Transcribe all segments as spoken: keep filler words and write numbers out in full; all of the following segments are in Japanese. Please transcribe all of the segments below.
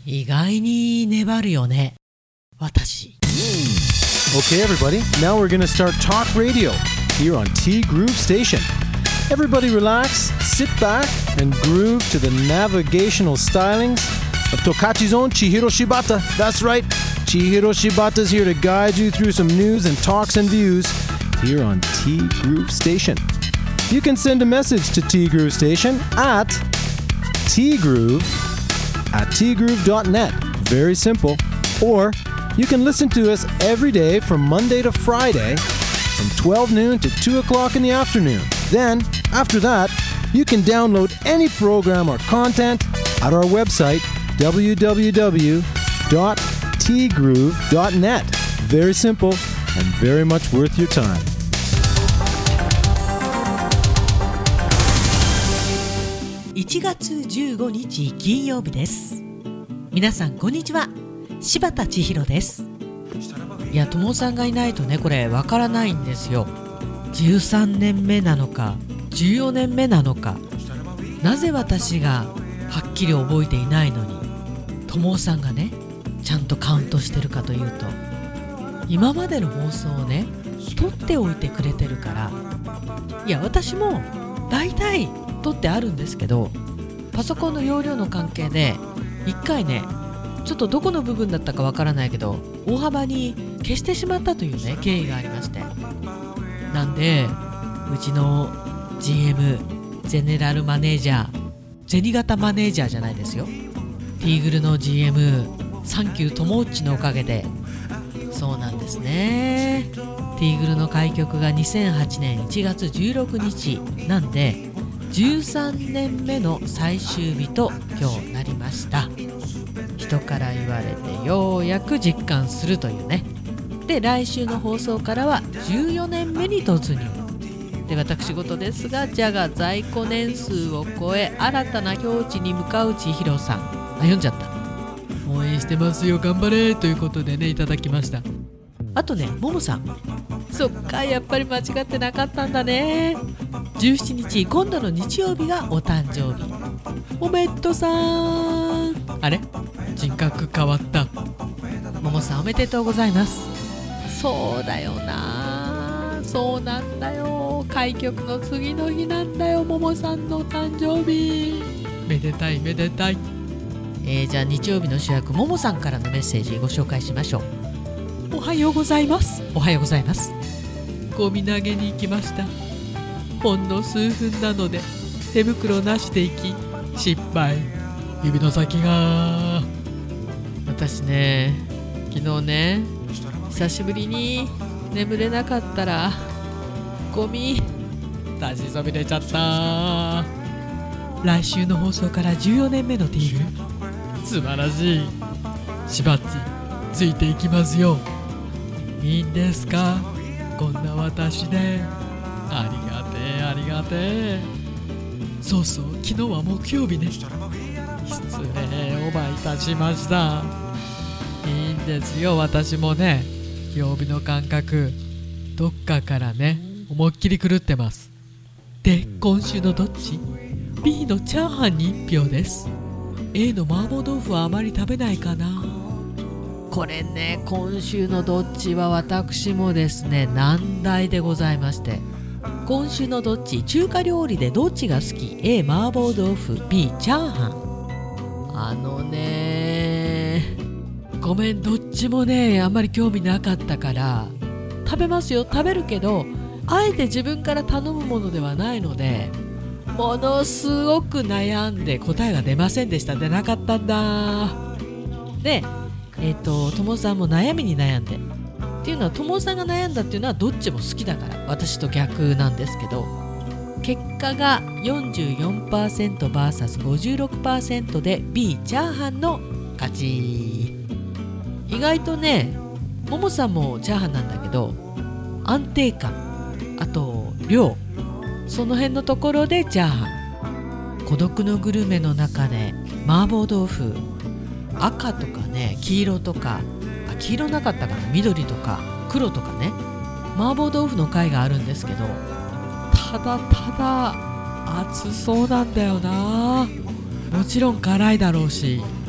意外に粘るよね、私。 Okay, everybody, now we're going to start talk radio here on T Groove Station. Everybody relax, sit back, and groove to the navigational stylings of Tokachi's own Chihiro Shibata. That's right, Chihiro Shibata's here to guide you through some news and talks and views here on T Groove Station. You can send a message to T Groove Station at tgroove at tgroove dot net. Very simple. Or you can listen to us every day from Monday to Friday from twelve noon to two o'clock in the afternoon. Then, after that, you can download any program or content at our website, w w w dot t groove dot net. Very simple and very much worth your time. いちがつじゅうごにち金曜日です。皆さんこんにちは、柴田千尋です。いや、友さんがいないとね、これわからないんですよ。じゅうさんねんめなのかじゅうよねんめなのか、なぜ私がはっきり覚えていないのに友さんがねちゃんとカウントしてるかというと、今までの放送をね撮っておいてくれてるから、いや私もだいたい撮ってあるんですけど、パソコンの容量の関係でいっかいねちょっとどこの部分だったかわからないけど大幅に消してしまったというね経緯がありまして、なんでうちの ジーエム ゼネラルマネージャー、銭形マネージャーじゃないですよ、ティーグルの ジーエム サンキューともっちのおかげで、そうなんですね、ティーグルの開局がにせんはちねんいちがつじゅうろくにちなんでじゅうさんねんめの最終日と今日なりました。人から言われてようやく実感するというね。で、来週の放送からはじゅうよねんめに突入で、私事ですが、ジャガ在庫年数を超え新たな境地に向かう千尋さん、あ、読んじゃった、応援してますよ頑張れということでねいただきました。あとね、ももさん、そっか、やっぱり間違ってなかったんだね。じゅうしちにち、今度の日曜日がお誕生日、おめっとさん、あれ人格変わった。ももさんおめでとうございます。そうだよな、そうなんだよ、開局の次の日なんだよ、ももさんの誕生日、めでたいめでたい。えー、じゃあ日曜日の主役ももさんからのメッセージご紹介しましょう。おはようございます。おはようございます。ゴミ投げに行きました。ほんの数分なので手袋なしで行き失敗、指の先が。私ね、昨日ね久しぶりに眠れなかったらゴミ出しそびれちゃった。来週の放送からじゅうよねんめのティーグル、素晴らしい、しばっちついていきますよ。いいんですか、こんな私で。ありがてえありがてえ。そうそう、昨日は木曜日ね、失礼おばいたしました。いいんですよ、私もね曜日の感覚どっかからね思いっきり狂ってます。で、今週のどっち？ B のチャーハンにいち票です。 A の麻婆豆腐はあまり食べないかな。これね、今週のどっちは私もですね難題でございまして、今週のどっち、中華料理でどっちが好き？ A 麻婆豆腐、 B チャーハン。あのね、ごめん、どっちもねあんまり興味なかったから、食べますよ、食べるけどあえて自分から頼むものではないので、ものすごく悩んで答えが出ませんでした。出なかったんだ。で、えっとともさんも悩みに悩んでっていうのは、ともさんが悩んだっていうのはどっちも好きだから、私と逆なんですけど、結果が よんじゅうよんパーセントブイエスごじゅうろくパーセント で B チャーハンの勝ち。意外とね、ももさんもチャーハンなんだけど、安定感、あと量、その辺のところでチャーハン。孤独のグルメの中で麻婆豆腐、赤とかね黄色とか、あ、黄色なかったかな、緑とか黒とかね、麻婆豆腐の回があるんですけど、ただただ熱そうなんだよな。もちろん辛いだろうし、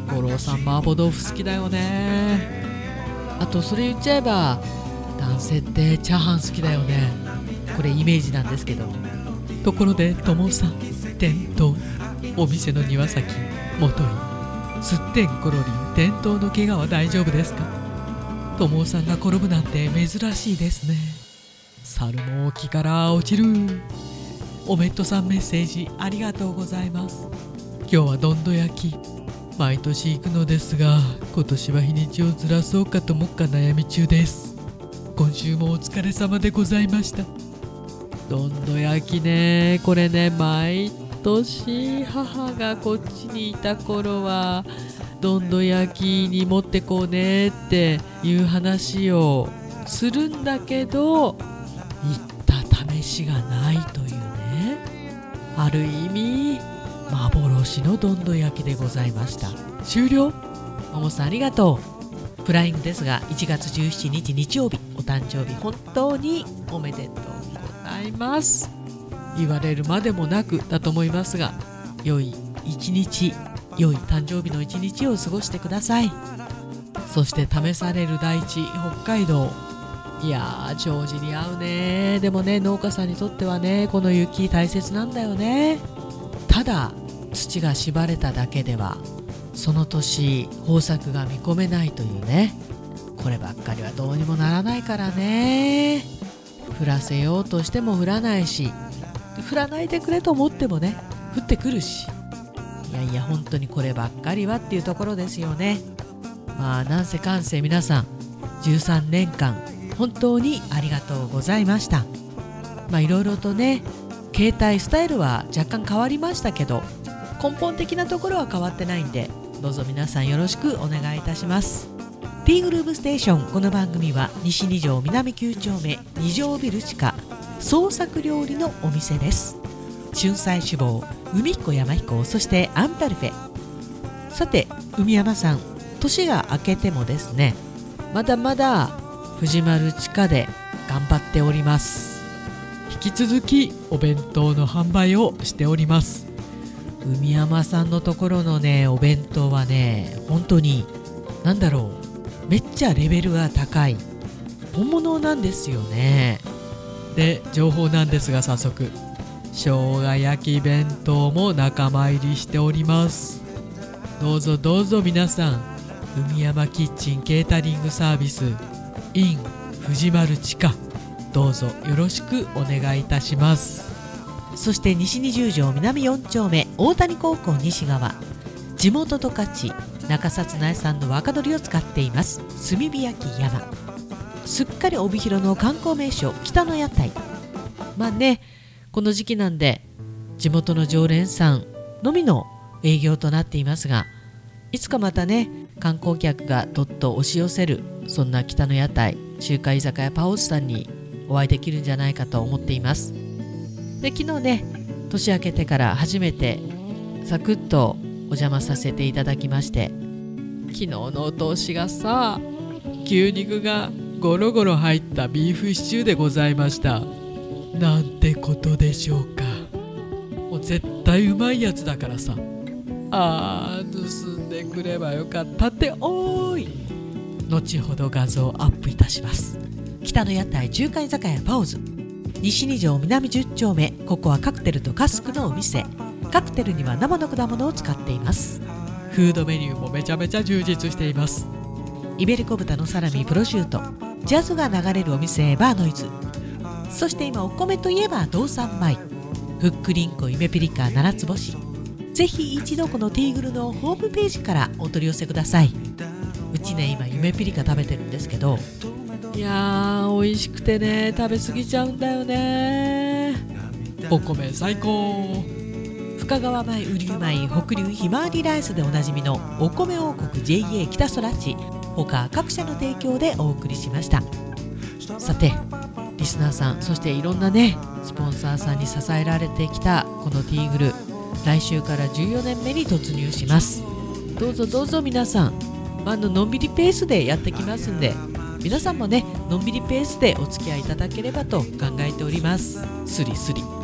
五郎さん麻婆豆腐好きだよね。あとそれ言っちゃえば男性ってチャーハン好きだよね。これイメージなんですけど。ところでともさん、店頭お店の庭先もといすってんころりん店頭の怪我は大丈夫ですか。ともさんが転ぶなんて珍しいですね。猿も木から落ちる。おめっとさんメッセージありがとうございます。今日はどんど焼き毎年行くのですが、今年は日にちをずらそうかともっか悩み中です。今週もお疲れ様でございました。どんど焼きね、これね、毎年母がこっちにいた頃はどんど焼きに持ってこうねっていう話をするんだけど、行った試しがないというね、ある意味幻のどんど焼きでございました。終了。ももさんありがとう。フライングですがいちがつじゅうしちにち日曜日、お誕生日本当におめでとうございます。言われるまでもなくだと思いますが、良い一日、良い誕生日の一日を過ごしてください。そして試される大地北海道、いやー長寿に合うね。でもね、農家さんにとってはね、この雪大切なんだよね。ただ土が縛れただけではその年豊作が見込めないというね、こればっかりはどうにもならないからね。降らせようとしても降らないし、降らないでくれと思ってもね、降ってくるし、いやいや本当にこればっかりはっていうところですよね。まあなんせかんせ皆さんじゅうさんねんかん本当にありがとうございました。まあいろいろとね、携帯スタイルは若干変わりましたけど、根本的なところは変わってないんで、どうぞ皆さんよろしくお願いいたします。 T グルーヴステーション、この番組は西に条南きゅうちょうめに条ビル地下創作料理のお店です。春菜志望、海彦山彦、そしてアンパルフェ。さて海山さん、年が明けてもですね、まだまだ藤丸地下で頑張っております。引き続きお弁当の販売をしております。海山さんのところのね、お弁当はね、本当になんだろう、めっちゃレベルが高い本物なんですよね。で、情報なんですが、早速生姜焼き弁当も仲間入りしております。どうぞどうぞ皆さん、海山キッチンケータリングサービス in 藤丸地下、どうぞよろしくお願いいたします。そして西にじゅう条南よんちょうめ大谷高校西側、地元十勝中札内産の若鶏を使っています炭火焼き山。すっかり帯広の観光名所北の屋台。まあね、この時期なんで地元の常連さんのみの営業となっていますが、いつかまたね、観光客がどっと押し寄せる、そんな北の屋台中華居酒屋パオズさんにお会いできるんじゃないかと思っています。で、昨日ね、年明けてから初めてサクッとお邪魔させていただきまして、昨日のお通しがさ、牛肉がゴロゴロ入ったビーフシチューでございました。なんてことでしょうか。もう絶対うまいやつだからさ、あー盗んでくればよかったっておーい。後ほど画像アップいたします。北の屋台中華居酒屋パオズ、西に条南じゅっちょうめ、ここはカクテルとカスクのお店。カクテルには生の果物を使っています。フードメニューもめちゃめちゃ充実しています。イベリコ豚のサラミプロシュート、ジャズが流れるお店バーノイズ。そして今お米といえば道産米、ふっくりんこ夢ピリカ七つ星。ぜひ一度このティーグルのホームページからお取り寄せください。うちね、今夢ピリカ食べてるんですけど、いやー美味しくてね、食べ過ぎちゃうんだよね。お米最高。深川米、雨竜米、北流ひまわりライスでおなじみのお米王国 ジェイエー 北空地、他各社の提供でお送りしました。さてリスナーさん、そしていろんなねスポンサーさんに支えられてきたこのティーグル、来週からじゅうよねんめに突入します。どうぞどうぞ皆さん、あののんびりペースでやってきますんで、皆さんもねのんびりペースでお付き合いいただければと考えております。スリスリ。こ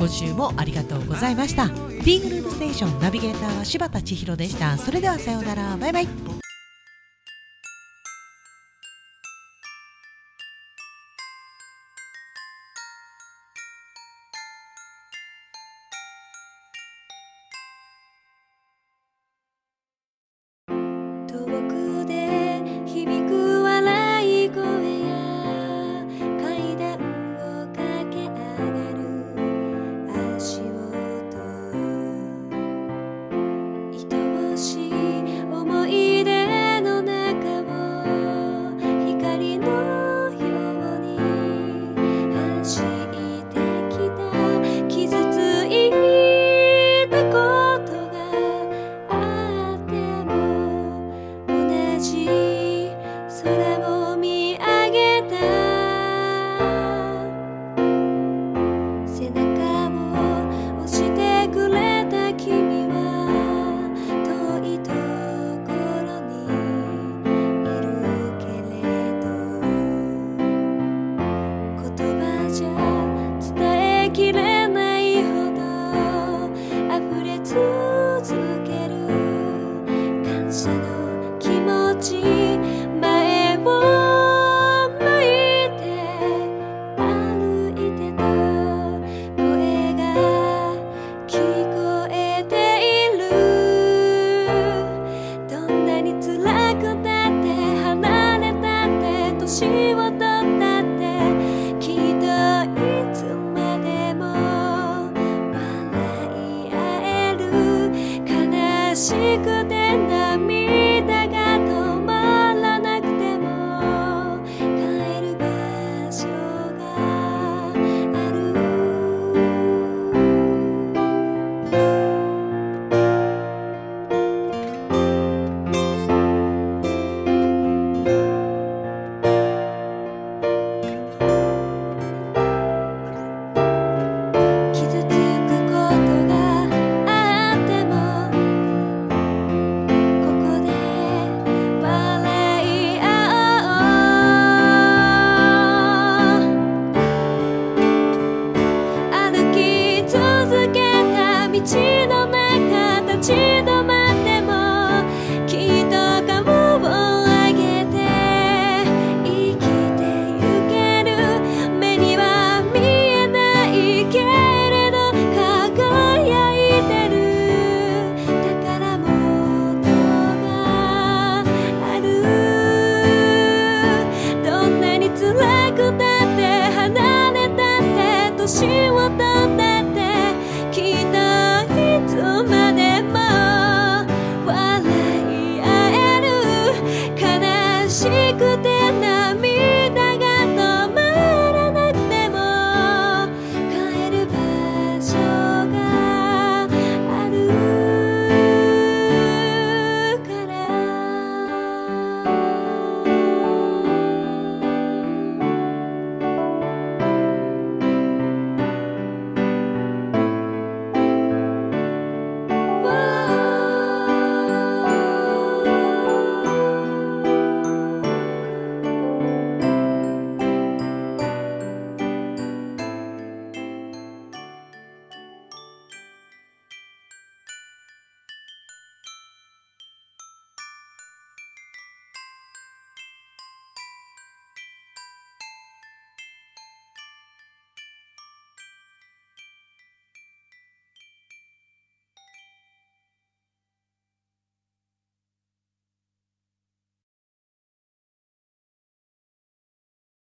今週もありがとうございました。 T グループステーションナビゲーターは柴田千尋でした。それではさようなら、バイバイ。 遠くで響く笑い声や階段を駆け上がる足音、愛おしい思い出の中を光のように走ってきた。傷ついたことがあっても同じ空を見上げた。背中を押してくれた君は遠いところにいるけれど、言葉じゃ伝えきれないほど溢れ続ける感謝の気持ち